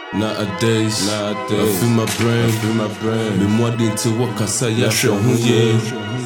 Nowadays, I feel my brain. Me more than to work, I say, yeah, sure, yeah.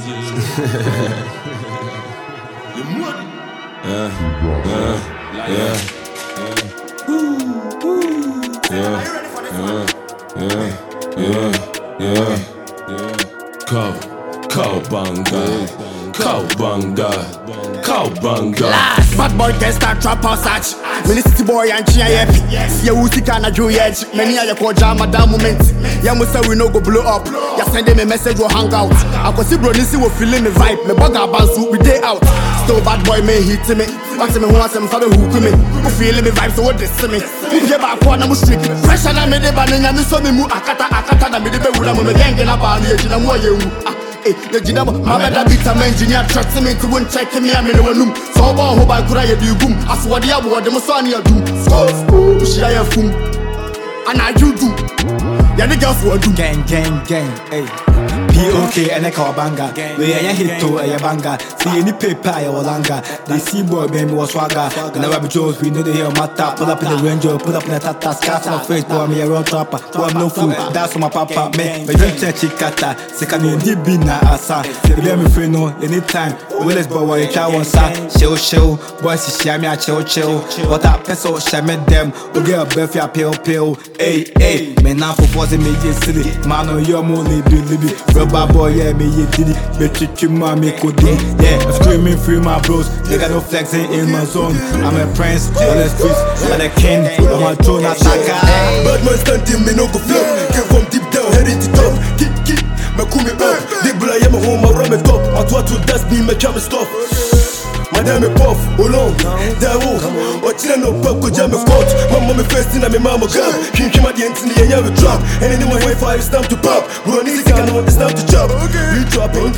Cowbanga. Bad boy can start trap or such. City boy and chia happy. Yeah, we see can do yet. Many are your drama down moment. Yeah, we say we no go blow up. Yeah, send them a message or hang out. I can see bro, this will feeling the vibe. Me bugger bounce we day out. Still bad boy may hit me. What's me who wants some father who me? Who feeling me vibe so what this me? Who get back one I'm street. Pressure na me de banana me so me mu akata na me de be wula me gang na ba ni ejina mo ye wu. The Jinamo, my better beat a engineer, trust me to win check me. I'm in a room. So, who by Kura, you boom. As what the other, the Masania do. So, she I have food. And I do. Yeah, the girls will do. Gang, hey. POK and a cowbanga. We are hit to a banga. See any paper or langa. The seaboy baby was swagger. And the rabbit Jones, we know the hair matter. Pull up in the ranger, pull up in the tata, scars on my face, boy, me a round trapper. Boy, I'm no fool. That's my papa, man. But don't check Chicata. Second in the bina asa. If you me free no anytime. Well, let's boy, you try one sa. Chill. Boys, she share me a chill. What up, peso, share me them. We get a birthday, pill. Hey. Man, now for forcing me, silly. Man, you're more libby. Rubber boy, yeah, me, you did it. Bitch, you mommy could do. Yeah, I'm screaming free my bros. They got no flexing in my zone. I'm a prince, on the streets, I'm a king. I'm a throne attacker. Bad man standing, me no go flop. Came from deep down, heading to top. Kick, me cool me up. They bull I am home, I run me top. I thought to dust me, me jam stop. Madame puff, alone, Dawo, or Chino Pop, go jam a court. My mommy first in a mama gab. King came at the end in the air with drop. And anyone Wi-Fi is time to pop. Run easy, I know it's time to chop. We dropping,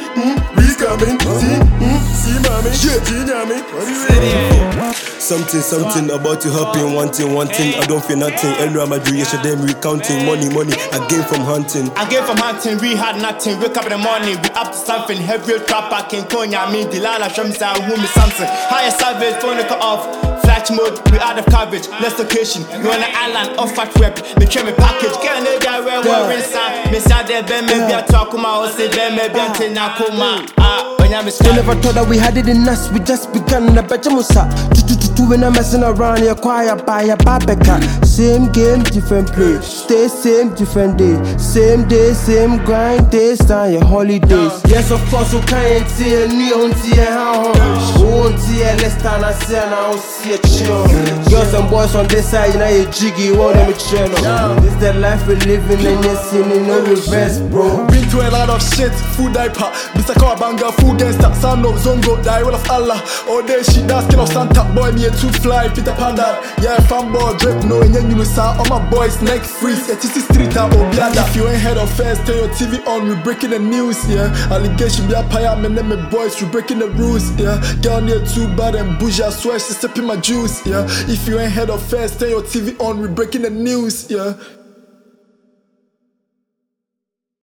we coming, see, mommy, shit, Something about to happen, one thing. I don't feel nothing. Elra Madrid, yesterday I'm recounting money. I gain from hunting. We had nothing. Wake up in the morning, we up to something. Heavy trapper, King Konya, me, Dilala, Shamsa, who me something. Higher service, phone off. Flash mode, we out of coverage. Less location, we on an island, off fat rep. Me try me package, can't know that we're inside. Me sad there, maybe I talk about, or say, maybe I tell Nakuma. They never thought that we had it in us, we just begun the Bechamusa. When I'm messing around, you're quiet by a Babeka. Same game, different play. Stay same, different day. Same day, same grind, days time, your holidays. Yes, of course, we can't see a neon tea and how won't see a less than I say, and I don't see a chill. Girls and boys on this side, you know, you're jiggy, you want them to chill. This the life we're living, and you're seeing no reverse, bro. Been to a lot of shit, food diaper. Mr. Kawabanga, food gangster, son of Zongo, die will of Allah. All day shit, that's skin of Santa boy, me a two fly, Peter Panda. Yeah, fanboy, drip, no, and you saw all my boys, neck freeze, at TC Street, or Biada. If you ain't head of first, turn your TV on, we breaking the news, yeah. Allegation be a pie, me name me boys, we breaking the rules, yeah. Girl near too bad and bougie, I swear she's sipping my juice, yeah. If you ain't head of first, turn your TV on, we breaking the news, yeah.